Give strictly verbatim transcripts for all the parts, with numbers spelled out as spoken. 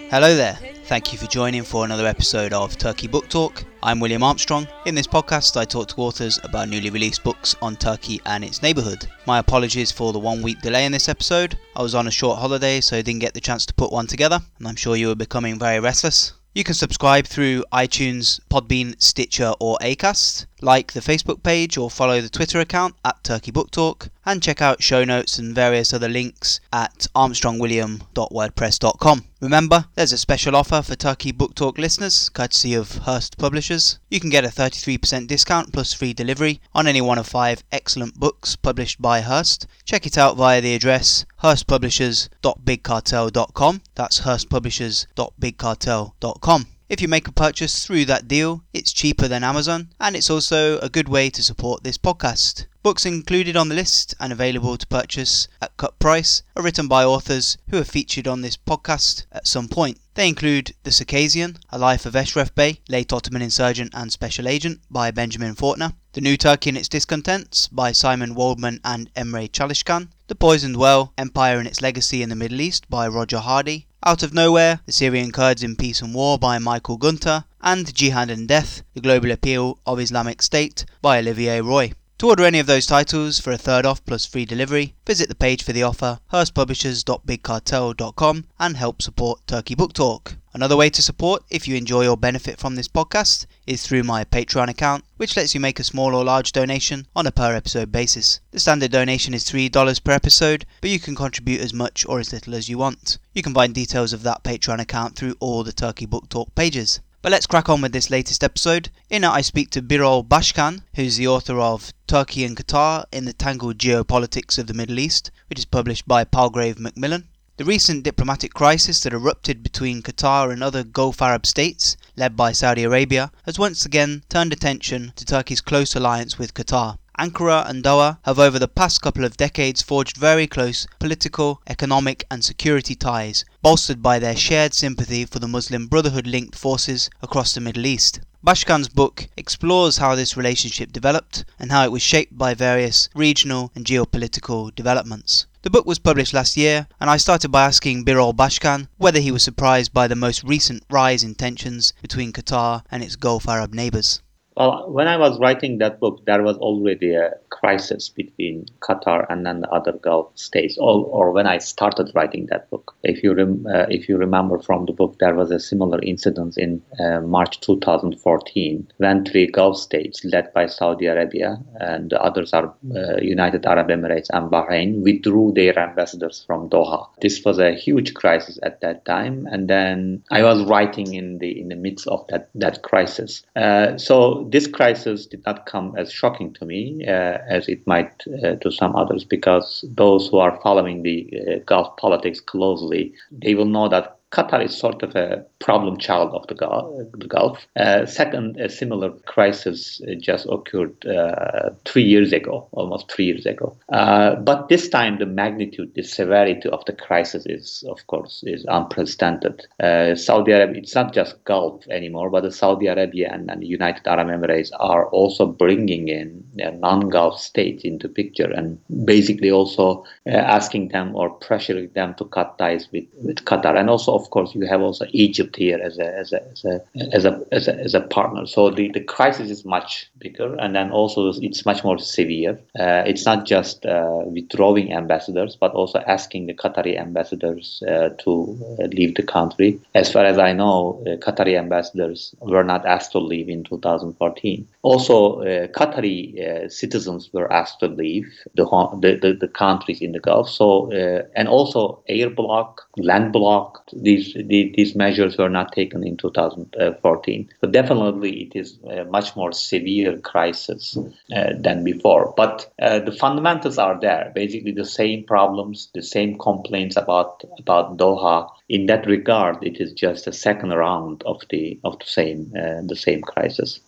Hello there, thank you for joining for another episode of Turkey Book Talk. I'm William Armstrong. In this podcast I talk to authors about newly released books on Turkey and its neighbourhood. My apologies for the one week delay in this episode. I was on a short holiday so I didn't get the chance to put one together, and I'm sure you were becoming very restless. You can subscribe through iTunes, Podbean, Stitcher or Acast, like the Facebook page or follow the Twitter account at Turkey Book Talk, and check out show notes and various other links at armstrong william dot wordpress dot com. Remember, there's a special offer for Turkey Book Talk listeners, courtesy of Hurst Publishers. You can get a thirty-three percent discount plus free delivery on any one of five excellent books published by Hurst. Check it out via the address hurst publishers dot big cartel dot com. That's hurst publishers dot big cartel dot com. If you make a purchase through that deal, it's cheaper than Amazon, and it's also a good way to support this podcast. Books included on the list and available to purchase at cut price are written by authors who have featured on this podcast at some point. They include The Circassian, A Life of Eşref Bey, Late Ottoman Insurgent and Special Agent by Benjamin Faulkner, The New Turkey and Its Discontents by Simon Waldman and Emre Çalışkan, The Poisoned Well, Empire and Its Legacy in the Middle East by Roger Hardy, Out of Nowhere, The Syrian Kurds in Peace and War by Michael Gunter, and Jihad and Death, The Global Appeal of Islamic State by Olivier Roy. To order any of those titles for a third off plus free delivery, visit the page for the offer, hurst publishers dot big cartel dot com, and help support Turkey Book Talk. Another way to support, if you enjoy or benefit from this podcast, is through my Patreon account, which lets you make a small or large donation on a per episode basis. The standard donation is three dollars per episode, but you can contribute as much or as little as you want. You can find details of that Patreon account through all the Turkey Book Talk pages. But let's crack on with this latest episode. In it I speak to Birol Başkan, who's the author of Turkey and Qatar in the Tangled Geopolitics of the Middle East, which is published by Palgrave Macmillan. The recent diplomatic crisis that erupted between Qatar and other Gulf Arab states, led by Saudi Arabia, has once again turned attention to Turkey's close alliance with Qatar. Ankara and Doha have over the past couple of decades forged very close political, economic and security ties, bolstered by their shared sympathy for the Muslim Brotherhood-linked forces across the Middle East. Başkan's book explores how this relationship developed and how it was shaped by various regional and geopolitical developments. The book was published last year, and I started by asking Birol Başkan whether he was surprised by the most recent rise in tensions between Qatar and its Gulf Arab neighbours. Well, when I was writing that book, there was already a crisis between Qatar and then the other Gulf states, or, or when I started writing that book. If you rem, uh, if you remember from the book, there was a similar incident in uh, March two thousand fourteen, when three Gulf states, led by Saudi Arabia, and the others are uh, United Arab Emirates and Bahrain, withdrew their ambassadors from Doha. This was a huge crisis at that time, and then I was writing in the in the midst of that, that crisis. Uh, so this crisis did not come as shocking to me uh, as it might uh, to some others, because those who are following the uh, Gulf politics closely, they will know that Qatar is sort of a problem child of the Gulf. The Gulf. Uh, second, a similar crisis just occurred uh, three years ago, almost three years ago. Uh, but this time, the magnitude, the severity of the crisis is, of course, is unprecedented. Uh, Saudi Arabia, it's not just Gulf anymore, but the Saudi Arabia and, and the United Arab Emirates are also bringing in uh, non-Gulf states into picture, and basically also uh, asking them or pressuring them to cut ties with, with Qatar. And also, of course, you have also Egypt here as a as a as a as a as a, as a partner. So the, the crisis is much bigger, and then also it's much more severe. Uh, it's not just uh, withdrawing ambassadors, but also asking the Qatari ambassadors uh, to uh, leave the country. As far as I know, uh, Qatari ambassadors were not asked to leave in two thousand fourteen. Also, uh, Qatari uh, citizens were asked to leave the the, the, the countries in the Gulf. So uh, and also air block, land block. These the, these measures were not taken in two thousand fourteen. So definitely it is a much more severe crisis uh, than before. But uh, the fundamentals are there. Basically the same problems, the same complaints about about Doha. In that regard, it is just a second round of the of the same uh, the same crisis.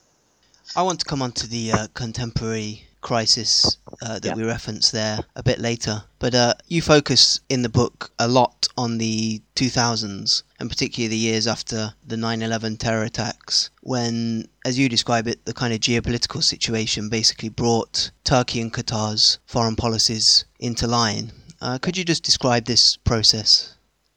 I want to come on to the uh, contemporary crisis uh, that yeah. we reference there a bit later. But uh, you focus in the book a lot on the two thousands, and particularly the years after the nine eleven terror attacks, when, as you describe it, the kind of geopolitical situation basically brought Turkey and Qatar's foreign policies into line. Uh, could you just describe this process?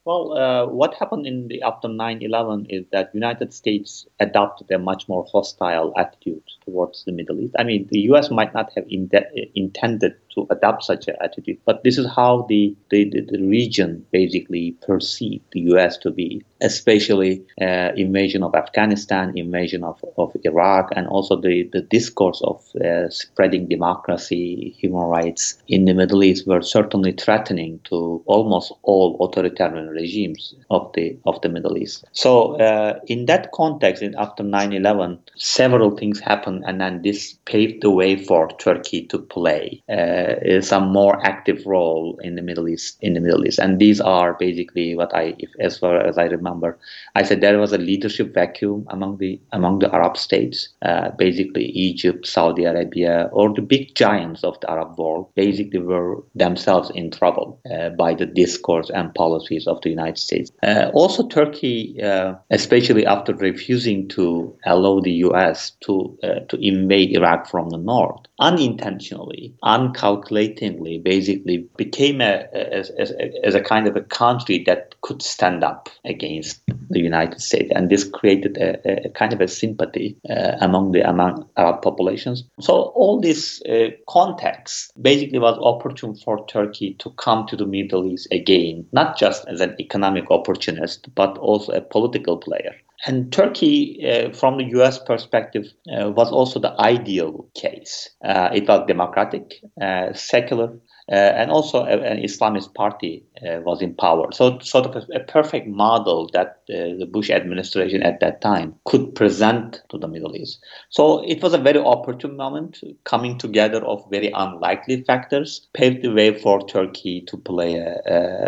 Well, uh, what happened in the after nine eleven is that United States adopted a much more hostile attitude towards the Middle East. I mean, the U S might not have in intended to adopt such an attitude, but this is how the, the, the, the region basically perceived the U S to be, especially uh, invasion of Afghanistan, invasion of, of Iraq, and also the, the discourse of uh, spreading democracy, human rights in the Middle East were certainly threatening to almost all authoritarian regimes of the of the Middle East. So uh, in that context, in after nine eleven, several things happened, and then this paved the way for Turkey to play uh, some more active role in the Middle East. In the Middle East, and these are basically what I, if, as far as I remember, I said there was a leadership vacuum among the among the Arab states, uh, basically Egypt, Saudi Arabia, or the big giants of the Arab world, basically were themselves in trouble uh, by the discourse and policies of the United States. Uh, also, Turkey, uh, especially after refusing to allow the U S to uh, to invade Iraq from the north, unintentionally, uncalculatingly, basically became a, as, as, as a kind of a country that could stand up against the United States, and this created a, a kind of a sympathy uh, among the among Arab populations. So all this uh, context basically was opportune for Turkey to come to the Middle East again, not just as an economic opportunist, but also a political player. And Turkey, uh, from the U S perspective, uh, was also the ideal case. Uh, it was democratic, uh, secular, uh, and also a, an Islamist party uh, was in power. So sort of a, a perfect model that uh, the Bush administration at that time could present to the Middle East. So it was a very opportune moment, coming together of very unlikely factors, paved the way for Turkey to play a,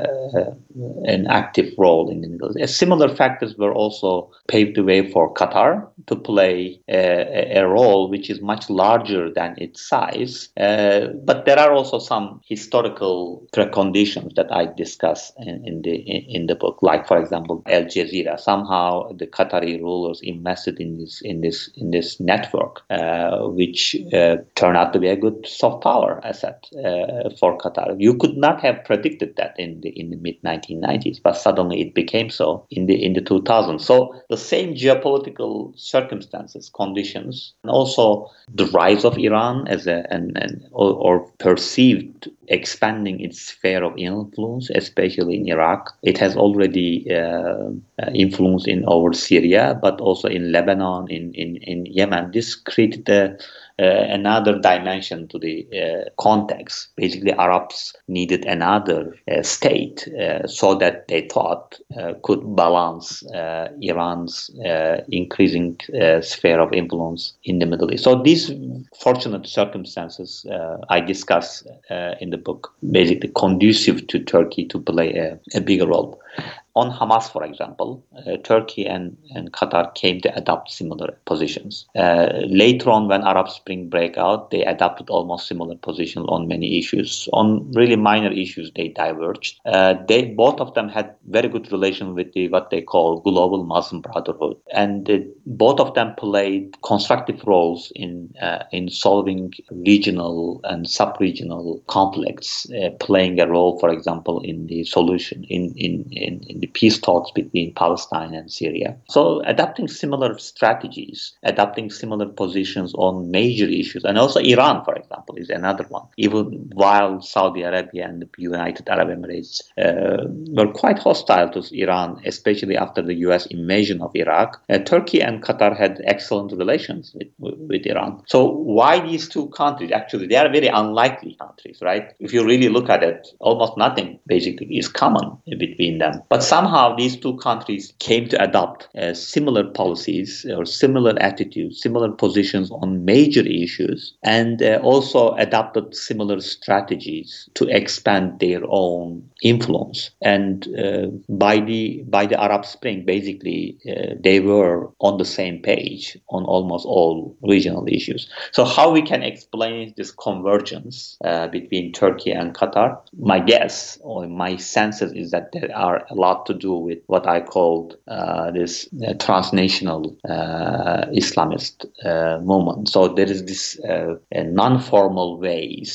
a, an active role in the Middle East. Similar factors were also paved the way for Qatar to play a, a role which is much larger than its size. Uh, but there are also some historical preconditions that I discuss in, in the in, in the book, like, for example, Al Jazeera. Somehow the Qatari rulers invested in this in this in this network, uh, which uh, turned out to be a good soft power asset uh, for Qatar. You could not have predicted that in the in the mid nineteen nineties, but suddenly it became so in the in the two thousands. So the same geopolitical circumstances, conditions, and also the rise of Iran as a and, and or, or perceived expanding its sphere of influence, especially in Iraq. It has already uh, influence in over Syria, but also in Lebanon, in in, in Yemen. This created a Uh, another dimension to the uh, context. Basically, Arabs needed another uh, state uh, so that they thought uh, could balance uh, Iran's uh, increasing uh, sphere of influence in the Middle East. So these fortunate circumstances uh, I discuss uh, in the book, basically conducive to Turkey to play a, a bigger role. On Hamas, for example, uh, Turkey and, and Qatar came to adopt similar positions. Uh, later on, when Arab Spring broke out, they adopted almost similar positions on many issues. On really minor issues, they diverged. Uh, they both of them had very good relation with the what they call global Muslim Brotherhood, and uh, both of them played constructive roles in uh, in solving regional and sub-regional conflicts, uh, playing a role, for example, in the solution in in in, in the peace talks between Palestine and Syria. So adapting similar strategies, adapting similar positions on major issues, and also Iran, for example, is another one. Even while Saudi Arabia and the United Arab Emirates uh, were quite hostile to Iran, especially after the U S invasion of Iraq, uh, Turkey and Qatar had excellent relations with, with Iran. So why these two countries? Actually, they are very unlikely countries, right? If you really look at it, almost nothing basically is common between them. But somehow these two countries came to adopt uh, similar policies or similar attitudes, similar positions on major issues, and uh, also adopted similar strategies to expand their own influence. And uh, by the by the Arab Spring, basically, uh, they were on the same page on almost all regional issues. So how we can explain this convergence uh, between Turkey and Qatar? My guess or my senses is that there are a lot to do with what I called uh, this uh, transnational uh, Islamist uh, movement. So there is this uh, non-formal ways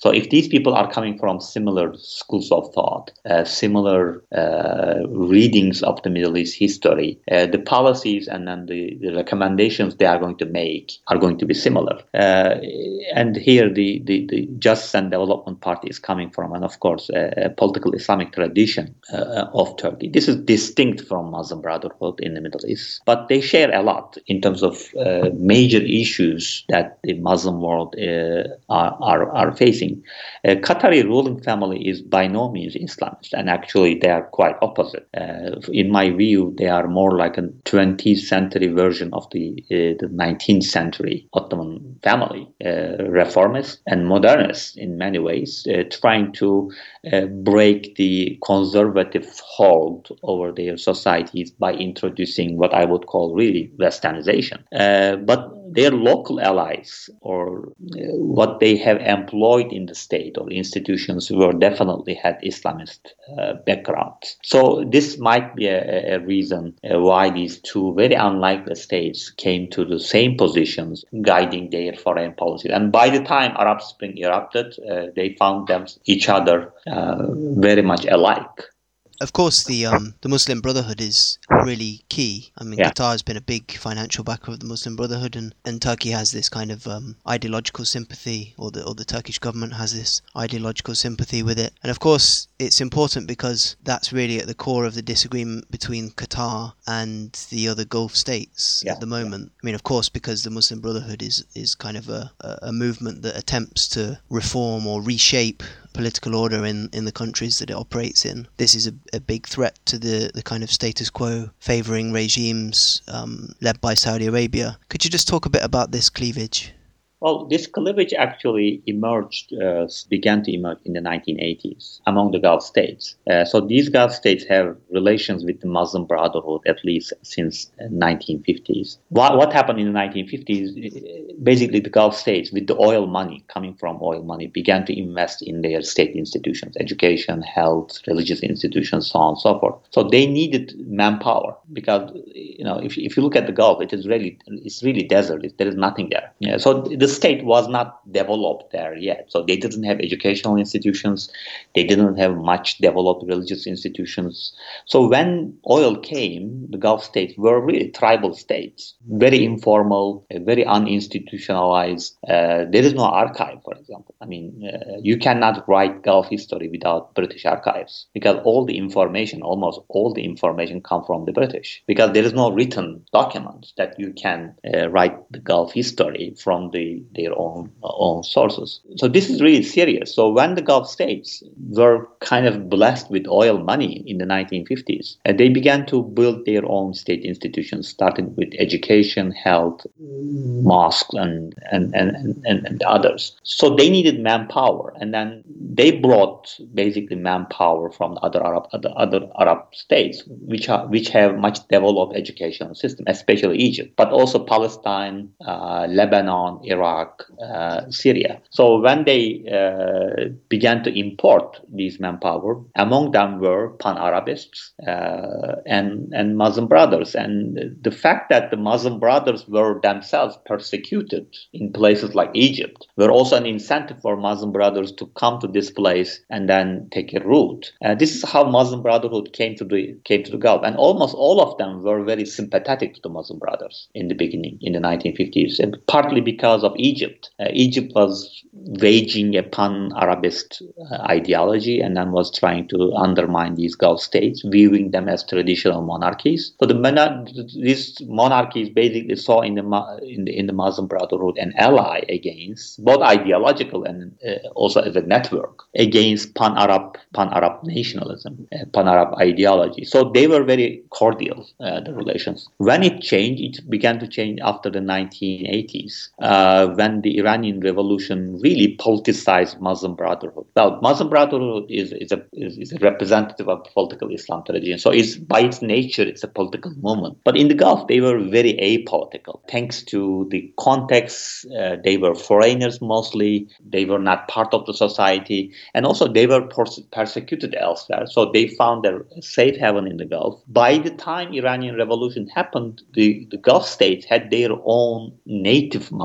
So if these people are coming from similar schools of thought, uh, similar uh, readings of the Middle East history, uh, the policies and then the, the recommendations they are going to make are going to be similar. Uh, and here the, the, the Justice and Development Party is coming from, and of course, a, a political Islamic tradition uh, of Turkey. This is distinct from Muslim Brotherhood in the Middle East, but they share a lot in terms of uh, major issues that the Muslim world uh, are, are, are facing. Uh, Qatari ruling family is by no means Islamist, and actually they are quite opposite. Uh, in my view, they are more like a twentieth century version of the, uh, the nineteenth century Ottoman family, uh, reformist and modernist in many ways, uh, trying to uh, break the conservative hold over their societies by introducing what I would call really westernization. Uh, but their local allies, or uh, what they have employed in the state or institutions, were definitely had Islamist uh, backgrounds. So this might be a, a reason uh, why these two very unlikely states came to the same positions guiding their foreign policy. And by the time Arab Spring erupted, uh, they found them each other uh, very much alike. Of course, the um, the Muslim Brotherhood is really key. I mean, Yeah. Qatar has been a big financial backer of the Muslim Brotherhood, and, and Turkey has this kind of um, ideological sympathy, or the or the Turkish government has this ideological sympathy with it. And of course, it's important because that's really at the core of the disagreement between Qatar and the other Gulf states Yeah. at the moment. I mean, of course, because the Muslim Brotherhood is, is kind of a, a movement that attempts to reform or reshape political order in, in the countries that it operates in. This is a, a big threat to the, the kind of status quo favouring regimes um, led by Saudi Arabia. Could you just talk a bit about this cleavage? Well, this cleavage actually emerged, uh, began to emerge in the nineteen eighties among the Gulf states. Uh, so these Gulf states have relations with the Muslim Brotherhood at least since the nineteen fifties. What, what happened in the nineteen fifties? Basically, the Gulf states, with the oil money coming from oil money, began to invest in their state institutions, education, health, religious institutions, so on and so forth. So they needed manpower because, you know, if, if you look at the Gulf, it is really it's really desert. It, there is nothing there. Yeah, so the state was not developed there yet. So they didn't have educational institutions. They didn't have much developed religious institutions. So when oil came, the Gulf states were really tribal states, very informal, very uninstitutionalized. Uh, there is no archive, for example. I mean, uh, you cannot write Gulf history without British archives because all the information, almost all the information come from the British because there is no written document that you can uh, write the Gulf history from the their own own sources. So this is really serious. So when the Gulf states were kind of blessed with oil money in the nineteen fifties, uh, they began to build their own state institutions, starting with education, health, mosques, and and, and, and, and others. So they needed manpower, and then they brought basically manpower from other Arab other, other Arab states, which are which have much developed educational system, especially Egypt, but also Palestine, uh, Lebanon, Iraq, uh, Syria. So when they uh, began to import these manpower, among them were Pan-Arabists uh, and, and Muslim brothers. And the fact that the Muslim brothers were themselves persecuted in places like Egypt were also an incentive for Muslim brothers to come to this place and then take a route. Uh, this is how Muslim Brotherhood came to the came to the Gulf. And almost all of them were very sympathetic to the Muslim brothers in the beginning, in the nineteen fifties, and partly because of Egypt. Uh, Egypt was waging a pan-Arabist uh, ideology and then was trying to undermine these Gulf states, viewing them as traditional monarchies. So the monar- these monarchies basically saw in the, in the in the Muslim Brotherhood an ally against, both ideological and uh, also as a network, against pan-Arab pan-Arab nationalism, uh, pan-Arab ideology. So they were very cordial, uh, the relations. When it changed, it began to change after the nineteen eighties, uh, when the Iranian Revolution really politicized Muslim Brotherhood. Well, Muslim Brotherhood is, is, a, is, is a representative of political Islam tradition. So it's, by its nature, it's a political movement. But in the Gulf, they were very apolitical. Thanks to the context, uh, they were foreigners mostly. They were not part of the society. And also they were pers- persecuted elsewhere. So they found their safe haven in the Gulf. By the time Iranian Revolution happened, the, the Gulf states had their own native Muslim brothers.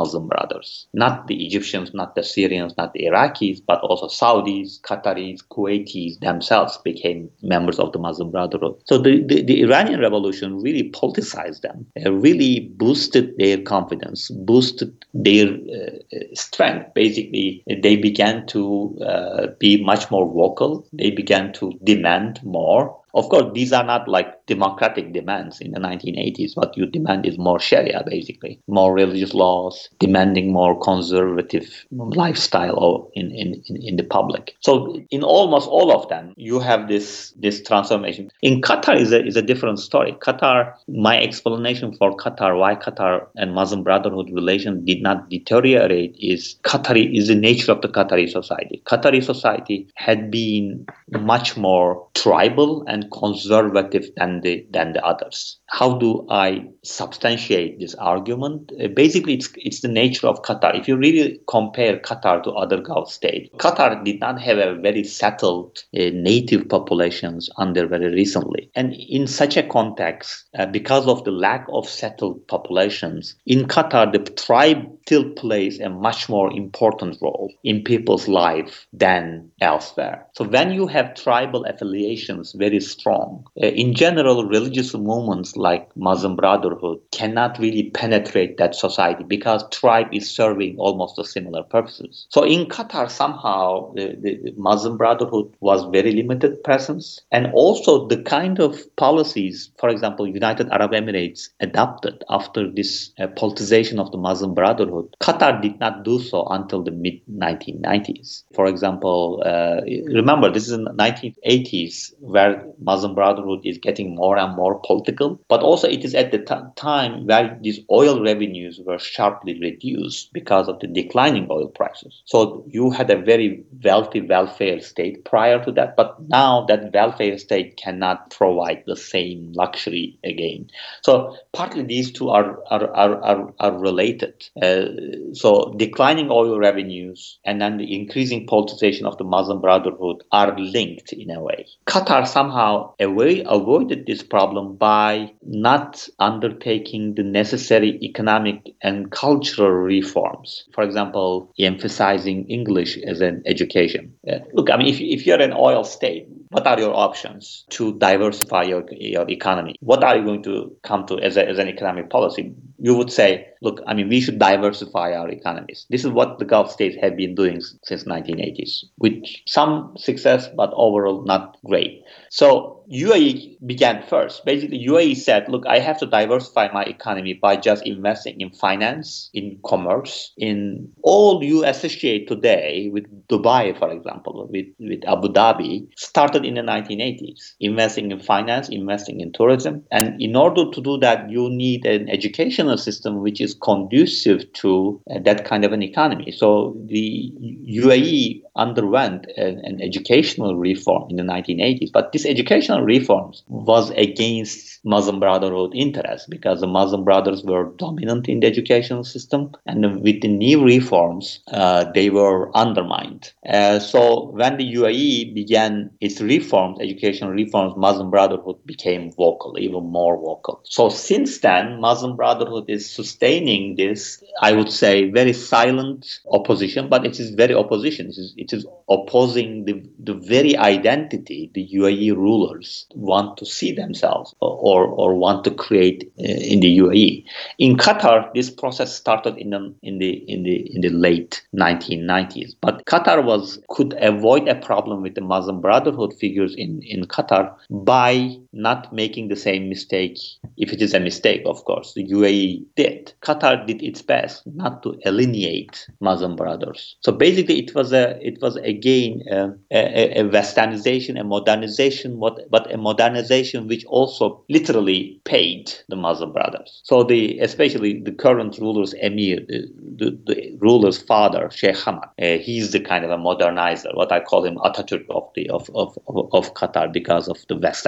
Brothers. Not the Egyptians, not the Syrians, not the Iraqis, but also Saudis, Qataris, Kuwaitis themselves became members of the Muslim Brotherhood. So the, the, the Iranian Revolution really politicized them, uh, really boosted their confidence, boosted their uh, strength. Basically, they began to uh, be much more vocal. They began to demand more. Of course, these are not like democratic demands in the nineteen eighties. What you demand is more Sharia, basically, more religious laws, demanding more conservative lifestyle in, in, in the public. So in almost all of them, you have this this transformation. In Qatar is a, is a different story. Qatar, my explanation for Qatar, why Qatar and Muslim Brotherhood relations did not deteriorate is Qatari is the nature of the Qatari society. Qatari society had been much more tribal and conservative than the than the others. How do I substantiate this argument? Uh, basically, it's it's the nature of Qatar. If you really compare Qatar to other Gulf states, Qatar did not have a very settled uh, native populations until very recently. And in such a context, uh, because of the lack of settled populations, in Qatar, the tribe still plays a much more important role in people's life than elsewhere. So when you have tribal affiliations very strong, uh, in general, religious movements like Muslim Brotherhood cannot really penetrate that society because tribe is serving almost the similar purposes. So in Qatar, somehow the, the Muslim Brotherhood was very limited presence, and also the kind of policies, for example, United Arab Emirates adopted after this uh, politicization of the Muslim Brotherhood. Qatar did not do so until the mid nineteen nineties. For example, uh, remember this is in the nineteen eighties where Muslim Brotherhood is getting more and more political, but also it is at the t- time where these oil revenues were sharply reduced because of the declining oil prices. So you had a very wealthy welfare state prior to that, but now that welfare state cannot provide the same luxury again. So partly these two are are are are, are related. Uh, so declining oil revenues and then the increasing politicization of the Muslim Brotherhood are linked in a way. Qatar somehow away, avoided this problem by not undertaking the necessary economic and cultural reforms. For example, emphasizing English as an education. Uh, look, I mean, if, if you're an oil state, what are your options to diversify your, your economy? What are you going to come to as, a, as an economic policy? You would say, look, I mean, we should diversify our economies. This is what the Gulf states have been doing since nineteen eighties, with some success, but overall not great. So U A E began first. Basically, U A E said, look, I have to diversify my economy by just investing in finance, in commerce, in all you associate today with Dubai, for example, with, with Abu Dhabi, started in the nineteen eighties. Investing in finance, investing in tourism. And in order to do that, you need an educational system which is conducive to uh, that kind of an economy. So the U A E underwent an, an educational reform in the nineteen eighties, but this educational reforms was against Muslim Brotherhood interests because the Muslim Brothers were dominant in the educational system, and with the new reforms, uh, they were undermined. Uh, so when the U A E began its reforms, educational reforms, Muslim Brotherhood became vocal, even more vocal. So since then, Muslim Brotherhood is sustaining this, I would say, very silent opposition, but it is very opposition. It is, it is opposing the, the very identity the U A E rulers want to see themselves or, or want to create uh, in the U A E. In Qatar, this process started in the in the in the in the late nineteen nineties. But Qatar was could avoid a problem with the Muslim Brotherhood figures in, in Qatar by not making the same mistake, if it is a mistake, of course, the U A E did. Qatar did its best not to alienate Muslim brothers. So basically, it was a it was again uh, a, a westernization, a modernization, what but a modernization which also literally paid the Muslim brothers. So the especially the current ruler's emir, the, the, the ruler's father, Sheikh Hamad, uh, he's the kind of a modernizer. What I call him Atatürk of the of of, of, of Qatar because of the westernization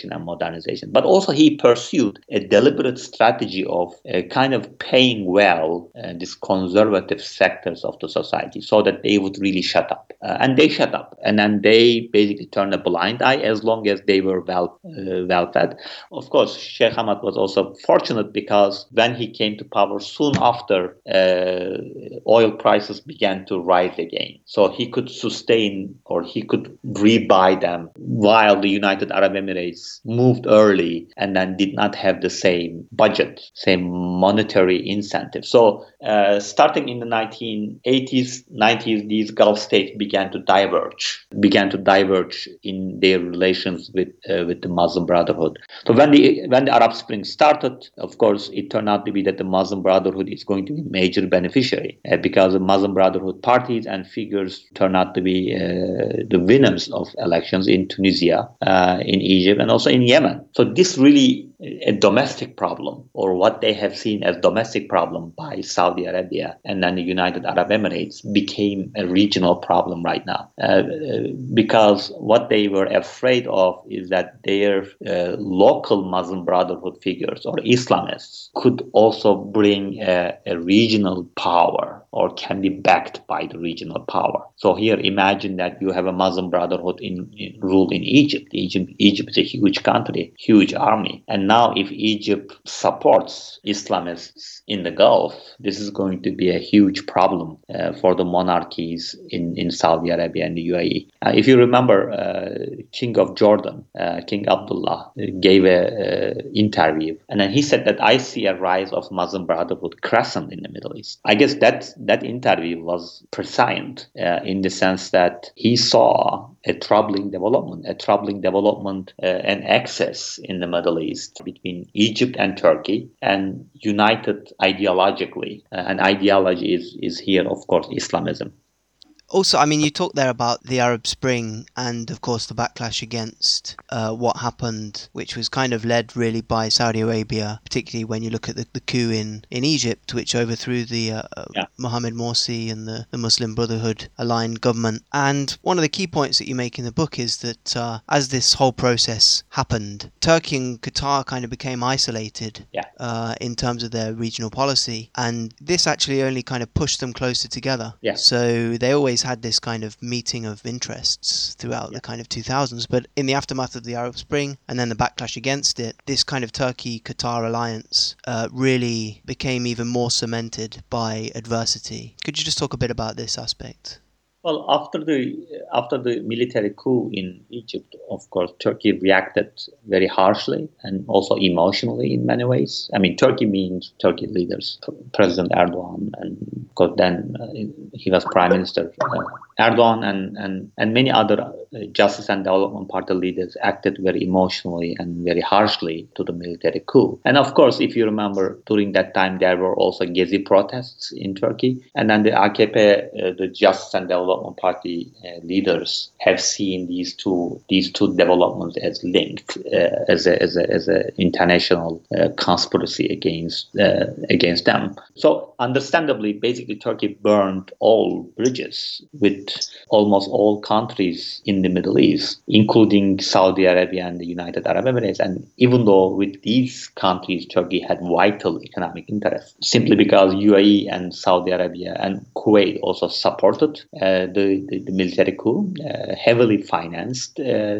globalization and modernization. But also he pursued a deliberate strategy of uh, kind of paying well uh, these conservative sectors of the society so that they would really shut up. Uh, and they shut up. And then they basically turned a blind eye as long as they were well, uh, well fed. Of course, Sheikh Hamad was also fortunate because when he came to power soon after, uh, oil prices began to rise again. So he could sustain or he could rebuy them while the United Arab Emirates moved early and then did not have the same budget, same monetary incentive. So uh, starting in the nineteen eighties, nineties, these Gulf states began to diverge, began to diverge in their relations with uh, with the Muslim Brotherhood. So when the when the Arab Spring started, of course, it turned out to be that the Muslim Brotherhood is going to be a major beneficiary uh, because the Muslim Brotherhood parties and figures turn out to be uh, the winners of elections in Tunisia, uh, in Egypt, and also in Yemen. So this really a domestic problem, or what they have seen as domestic problem by Saudi Arabia and then the United Arab Emirates, became a regional problem right now. Uh, because what they were afraid of is that their uh, local Muslim Brotherhood figures or Islamists could also bring a, a regional power or can be backed by the regional power. So here, imagine that you have a Muslim Brotherhood in, in rule in Egypt. Egypt. Egypt is a huge country, huge army. And now if Egypt supports Islamists in the Gulf, this is going to be a huge problem uh, for the monarchies in, in Saudi Arabia and the U A E. Uh, if you remember, uh, King of Jordan, uh, King Abdullah, gave an interview. And then he said that I see a rise of Muslim Brotherhood crescent in the Middle East. I guess that, that interview was prescient uh, in the sense that he saw a troubling development, a troubling development uh, and access in the Middle East between Egypt and Turkey, and united ideologically. Uh, and ideology is, is here, of course, Islamism. Also, I mean, you talked there about the Arab Spring and, of course, the backlash against uh, what happened, which was kind of led really by Saudi Arabia, particularly when you look at the, the coup in, in Egypt, which overthrew the uh, yeah. Mohammed Morsi and the, the Muslim Brotherhood aligned government. And one of the key points that you make in the book is that uh, as this whole process happened, Turkey and Qatar kind of became isolated yeah. uh, in terms of their regional policy. And this actually only kind of pushed them closer together. Yeah. So they always had this kind of meeting of interests throughout yeah. the kind of two thousands, but in the aftermath of the Arab Spring and then the backlash against it, this kind of Turkey-Qatar alliance uh, really became even more cemented by adversity. Could you just talk a bit about this aspect? Well, after the after the military coup in Egypt, of course, Turkey reacted very harshly and also emotionally in many ways. I mean, Turkey means Turkey leaders, President Erdogan, and of course, then uh, he was Prime Minister uh, Erdogan, and, and, and many other uh, Justice and Development Party leaders acted very emotionally and very harshly to the military coup. And of course, if you remember, during that time, there were also Gezi protests in Turkey, and then the A K P, uh, the Justice and Development Party uh, leaders have seen these two these two developments as linked, uh, as a as a as a international uh, conspiracy against uh, against them. So understandably, basically, Turkey burned all bridges with almost all countries in the Middle East, including Saudi Arabia and the United Arab Emirates. And even though with these countries, Turkey had vital economic interests, simply because U A E and Saudi Arabia and Kuwait also supported uh, the, the, the military coup, uh, heavily financed uh,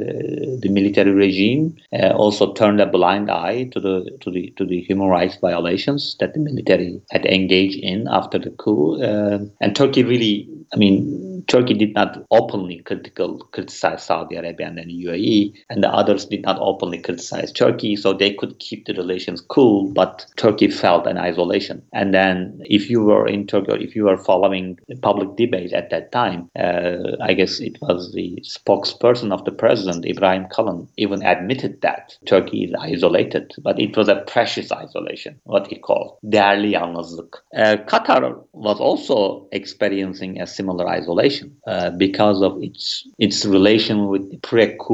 the military regime, uh, also turned a blind eye to the to the to the human rights violations that the military had engaged in after the coup. Uh, and Turkey really, I mean, Turkey did not openly critical criticize Saudi Arabia and then the U A E, and the others did not openly criticize Turkey, so they could keep the relations cool, but Turkey felt an isolation. And then if you were in Turkey, or if you were following the public debate at that time, uh, I guess it was the spokesperson of the president, Ibrahim Kalın, even admitted that Turkey is isolated, but it was a precious isolation, what he called değerli yalnızlık. Uh, Qatar was also experiencing a similar isolation uh, because of its its relation with the pre-coup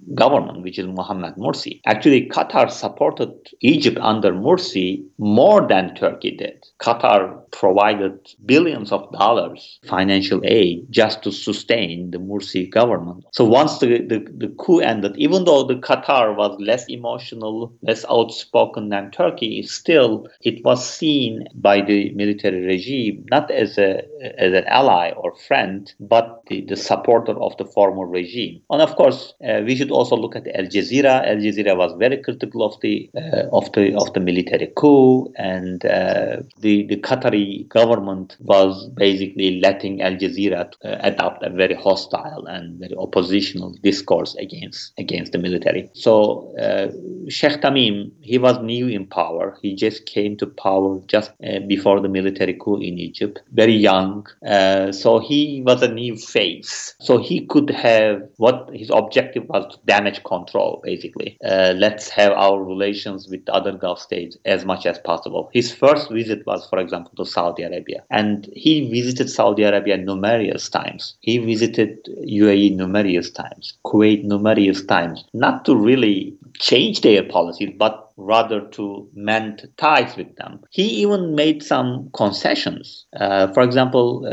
government, which is Mohammed Morsi. Actually, Qatar supported Egypt under Morsi more than Turkey did. Qatar provided billions of dollars financial aid just to sustain the Morsi government. So once the, the, the coup ended, even though the Qatar was less emotional, less outspoken than Turkey, still it was seen by the military regime not as a as an ally or friend, but the, the supporter of the former regime. And of course, uh, we should also look at Al Jazeera. Al Jazeera was very critical of the uh, of the of the military coup, and uh, the the Qatari government was basically letting Al Jazeera uh, adopt a very hostile and very oppositional discourse against against the military. So uh, Sheikh Tamim, he was new in power. He just came to power just uh, before the military coup in Egypt, very young. Uh, so he was a new face. So he could have, what his objective was to damage control, basically. Uh, let's have our relations with the other Gulf states as much as possible. His first visit was, for example, to Saudi Arabia. And he visited Saudi Arabia numerous times. He visited U A E numerous times, Kuwait numerous times, not to really change their policies, but rather to mend ties with them. He even made some concessions. Uh, for example,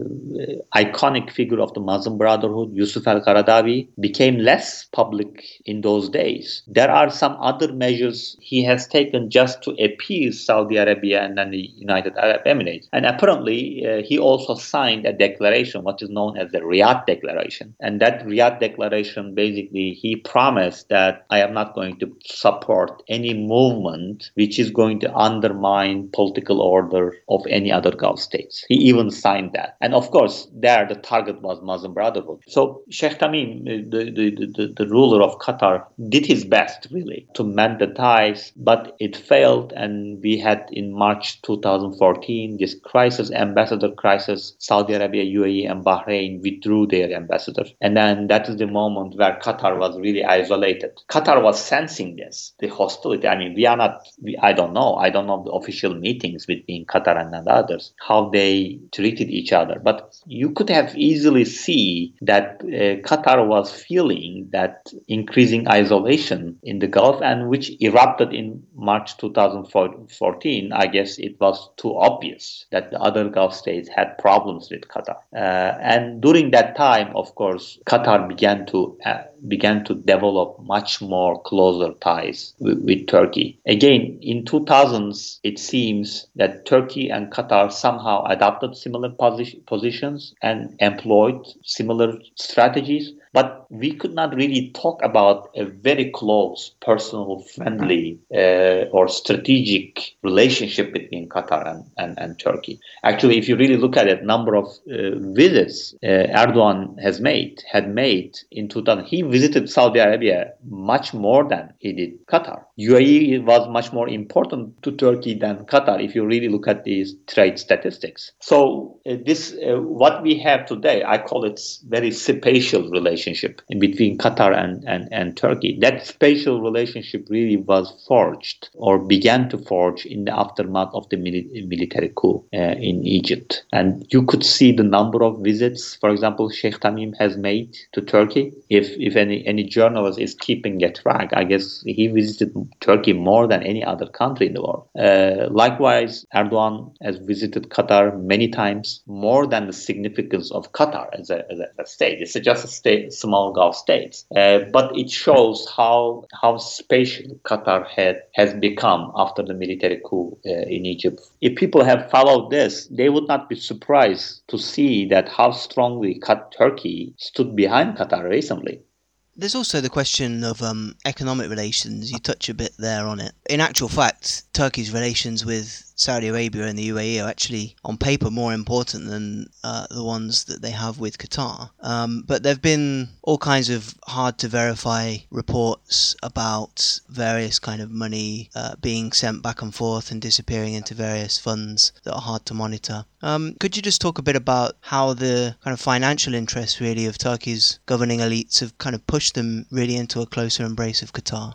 uh, iconic figure of the Muslim Brotherhood, Yusuf al-Qaradawi, became less public in those days. There are some other measures he has taken just to appease Saudi Arabia and then the United Arab Emirates. And apparently, uh, he also signed a declaration, what is known as the Riyadh Declaration. And that Riyadh Declaration, basically, he promised that I am not going to support any movement which is going to undermine political order of any other Gulf states. He even signed that. And of course, there the target was Muslim Brotherhood. So Sheikh Tamim, the, the, the, the ruler of Qatar, did his best, really, to mend the ties, but it failed. And we had in March two thousand fourteen this crisis, ambassador crisis. Saudi Arabia, U A E, and Bahrain withdrew their ambassadors. And then that is the moment where Qatar was really isolated. Qatar was sensing this, the hostility. I mean, we are not, we, I don't know, I don't know the official meetings between Qatar and the others, how they treated each other. But you could have easily see that uh, Qatar was feeling that increasing isolation in the Gulf, and which erupted in March two thousand fourteen. I guess it was too obvious that the other Gulf states had problems with Qatar. Uh, and during that time, of course, Qatar began to uh, began to develop much more closer ties with, with Turkey. Again, in two thousands, it seems that Turkey and Qatar somehow adopted similar posi- positions and employed similar strategies. But we could not really talk about a very close, personal, friendly, uh, or strategic relationship between Qatar and, and, and Turkey. Actually, if you really look at it, number of uh, visits uh, Erdogan has made, had made in two thousand, he visited Saudi Arabia much more than he did Qatar. U A E was much more important to Turkey than Qatar, if you really look at these trade statistics. So uh, this, uh, what we have today, I call it very spatial relationship between Qatar and, and, and Turkey. That spatial relationship really was forged or began to forge in the aftermath of the mili- military coup uh, in Egypt. And you could see the number of visits, for example, Sheikh Tamim has made to Turkey. If if any, any journalist is keeping a track, I guess he visited Turkey more than any other country in the world. Uh, likewise, Erdogan has visited Qatar many times, more than the significance of Qatar as a, as a, as a state. It's just a state, small Gulf states. Uh, but it shows how how spatial Qatar had has become after the military coup uh, in Egypt. If people have followed this, they would not be surprised to see that how strongly Turkey stood behind Qatar recently. There's also the question of um, economic relations. You touch a bit there on it. In actual fact, Turkey's relations with Saudi Arabia and the U A E are actually, on paper, more important than uh, the ones that they have with Qatar. Um, but there have been all kinds of hard-to-verify reports about various kind of money uh, being sent back and forth and disappearing into various funds that are hard to monitor. Um, could you just talk a bit about how the kind of financial interests, really, of Turkey's governing elites have kind of pushed them really into a closer embrace of Qatar?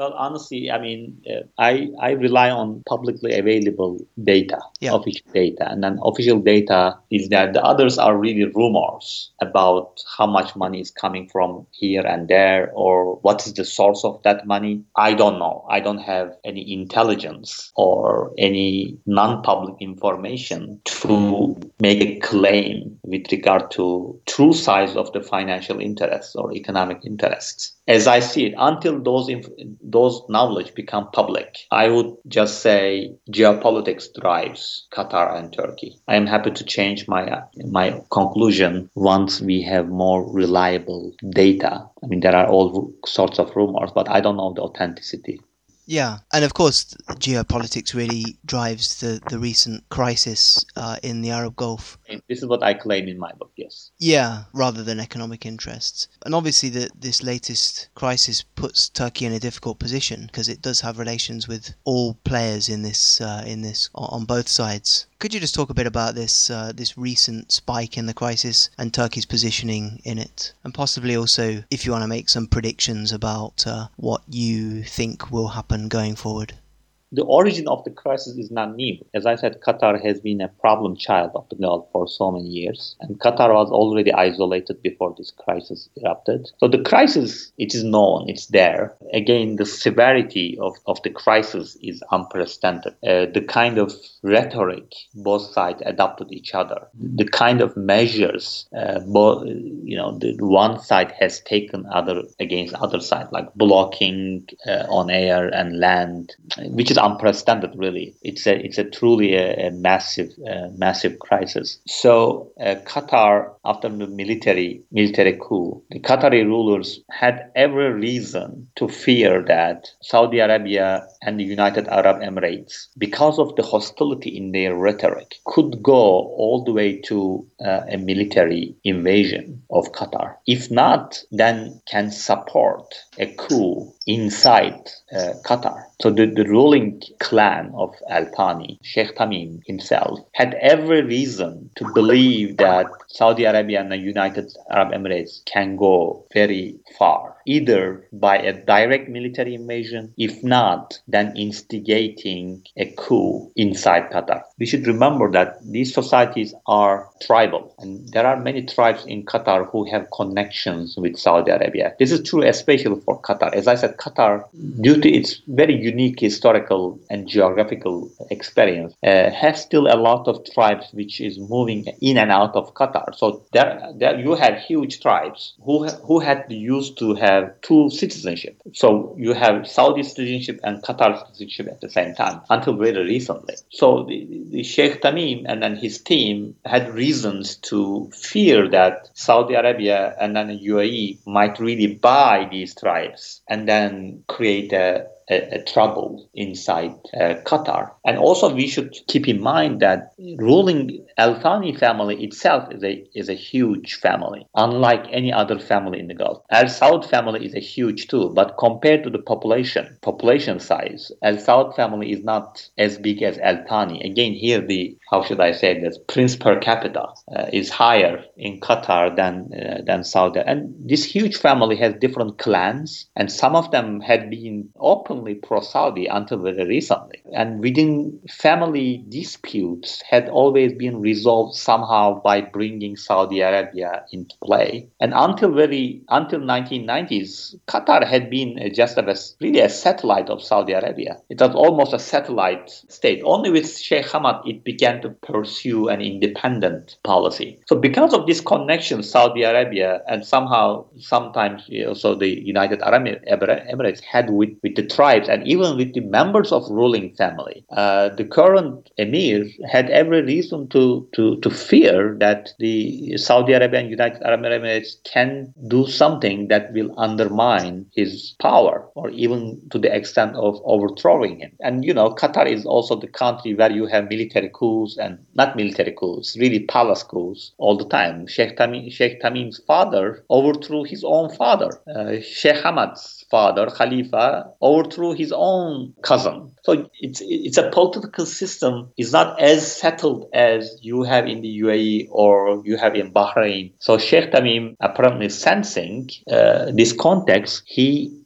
Well, honestly, I mean, uh, I I rely on publicly available data, Yeah. official data, and then official data is that the others are really rumors about how much money is coming from here and there, or what is the source of that money. I don't know. I don't have any intelligence or any non-public information to make a claim with regard to true size of the financial interests or economic interests. As I see it, until those inf- those knowledge become public, I would just say geopolitics drives Qatar and Turkey. I am happy to change my my conclusion once we have more reliable data. I mean, there are all sorts of rumors, but I don't know the authenticity. Yeah, and of course, geopolitics really drives the, the recent crisis uh, in the Arab Gulf. This is what I claim in my book, yes. Yeah, rather than economic interests. And obviously, the, this latest crisis puts Turkey in a difficult position because it does have relations with all players in this uh, in this on both sides. Could you just talk a bit about this uh, this recent spike in the crisis and Turkey's positioning in it, and possibly also if you want to make some predictions about uh, what you think will happen going forward? The origin of the crisis is not new. As I said, Qatar has been a problem child of the Gulf for so many years, and Qatar was already isolated before this crisis erupted. So the crisis, it is known, it's there. Again, the severity of, of the crisis is unprecedented. Uh, the kind of rhetoric both sides adopted each other, the kind of measures uh, both, you know, the one side has taken other against other side, like blocking uh, on air and land, which is unprecedented. Really, it's a it's a truly a, a massive uh, massive crisis. So uh, Qatar, after the military military coup, the Qatari rulers had every reason to fear that Saudi Arabia and the United Arab Emirates, because of the hostility in their rhetoric, could go all the way to uh, a military invasion of Qatar. If not, then can support a coup inside uh, Qatar. So the, the ruling clan of Al Thani, Sheikh Tamim himself, had every reason to believe that Saudi Arabia and the United Arab Emirates can go very far, either by a direct military invasion, if not, then instigating a coup inside Qatar. We should remember that these societies are tribal, and there are many tribes in Qatar who have connections with Saudi Arabia. This is true especially for Qatar. As I said, Qatar, due to its very unique historical and geographical experience, uh, has still a lot of tribes which is moving in and out of Qatar. So there, there you have huge tribes who who had used to have two citizenship. So you have Saudi citizenship and Qatar citizenship at the same time until very recently. So the, the Sheikh Tamim and then his team had reasons to fear that Saudi Arabia and then the U A E might really buy these tribes and then create a A, a trouble inside uh, Qatar. And also we should keep in mind that ruling Al Thani family itself is a is a huge family, unlike any other family in the Gulf. Al Saud family is a huge too, but compared to the population, population size, Al Saud family is not as big as Al Thani. Again, here the, how should I say this, prince per capita uh, is higher in Qatar than uh, than Saudi. And this huge family has different clans, and some of them had been open pro-Saudi until very recently. And within family disputes had always been resolved somehow by bringing Saudi Arabia into play. And until very until nineteen nineties, Qatar had been just a, really a satellite of Saudi Arabia. It was almost a satellite state. Only with Sheikh Hamad it began to pursue an independent policy. So because of this connection, Saudi Arabia and somehow sometimes also the United Arab Emirates had with, with the tribes and even with the members of ruling family, uh, the current emir had every reason to, to, to fear that the Saudi Arabia and United Arab Emirates can do something that will undermine his power, or even to the extent of overthrowing him. And, you know, Qatar is also the country where you have military coups, and not military coups, really palace coups all the time. Sheikh Tamim, Sheikh Tamim's father overthrew his own father. Uh, Sheikh Hamad's father, Khalifa, overthrew his own cousin. So it's it's a political system is not as settled as you have in the U A E or you have in Bahrain. So Sheikh Tamim, apparently sensing uh, this context, he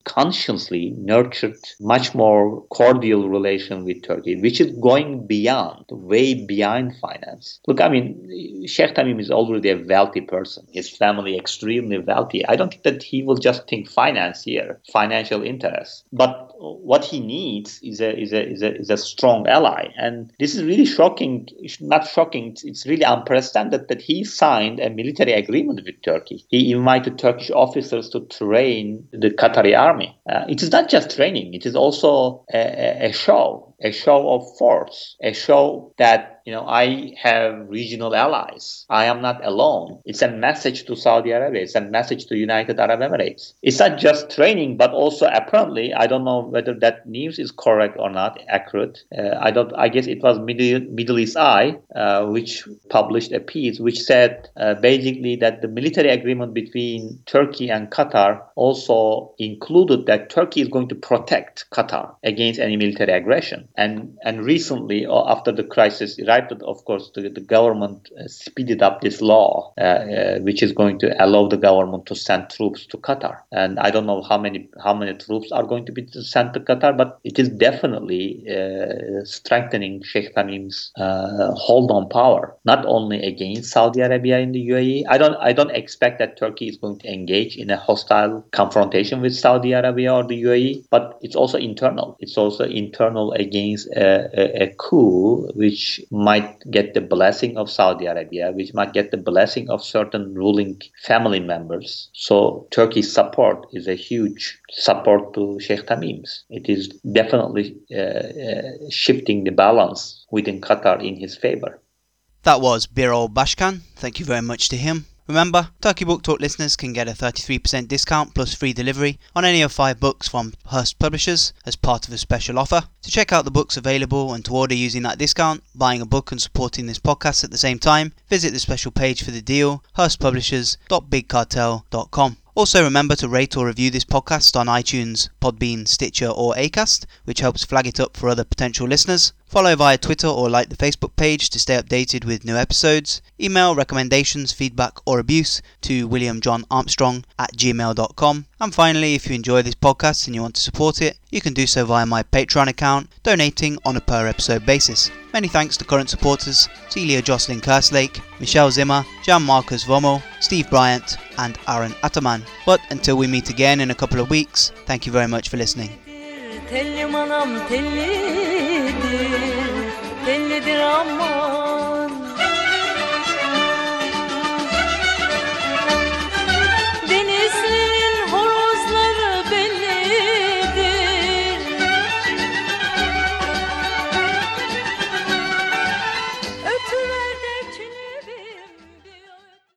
consciously nurtured much more cordial relation with Turkey, which is going beyond, way beyond finance. Look, I mean, Sheikh Tamim is already a wealthy person. His family extremely wealthy. I don't think that he will just think finance here, financial interests. But what he needs is a is a is a is a strong ally. And this is really shocking. Not shocking. It's really unprecedented that he signed a military agreement with Turkey. He invited Turkish officers to train the Qatari army. Uh, it is not just training. It is also a, a show. A show of force, a show that, you know, I have regional allies. I am not alone. It's a message to Saudi Arabia. It's a message to United Arab Emirates. It's not just training, but also apparently, I don't know whether that news is correct or not, accurate. Uh, I don't. I guess it was Middle, Middle East Eye, uh, which published a piece which said uh, basically that the military agreement between Turkey and Qatar also included that Turkey is going to protect Qatar against any military aggression. And and recently, after the crisis erupted, of course, the, the government uh, speeded up this law, uh, uh, which is going to allow the government to send troops to Qatar. And I don't know how many how many troops are going to be sent to Qatar, but it is definitely uh, strengthening Sheikh Tamim's uh, hold on power, not only against Saudi Arabia in the U A E. I don't I don't expect that Turkey is going to engage in a hostile confrontation with Saudi Arabia or the U A E, but it's also internal. It's also internal against Against a, a, a coup which might get the blessing of Saudi Arabia, which might get the blessing of certain ruling family members. So Turkey's support is a huge support to Sheikh Tamim's. It is definitely uh, uh, shifting the balance within Qatar in his favor. That was Birol Bashkan. Thank you very much to him. Remember, Turkey Book Talk listeners can get a thirty-three percent discount plus free delivery on any of five books from Hurst Publishers as part of a special offer. To check out the books available and to order using that discount, buying a book and supporting this podcast at the same time, visit the special page for the deal, hurst publishers dot big cartel dot com. Also remember to rate or review this podcast on iTunes, Podbean, Stitcher or Acast, which helps flag it up for other potential listeners. Follow via Twitter or like the Facebook page to stay updated with new episodes. Email recommendations, feedback or abuse to william john armstrong at gmail dot com. And finally, if you enjoy this podcast and you want to support it, you can do so via my Patreon account, donating on a per episode basis. Many thanks to current supporters Celia Jocelyn Kerslake, Michelle Zimmer, Jan Marcus Vomo, Steve Bryant and Aaron Ataman. But until we meet again in a couple of weeks, thank you very much for listening. Tellim anam tellidir, tellidir ama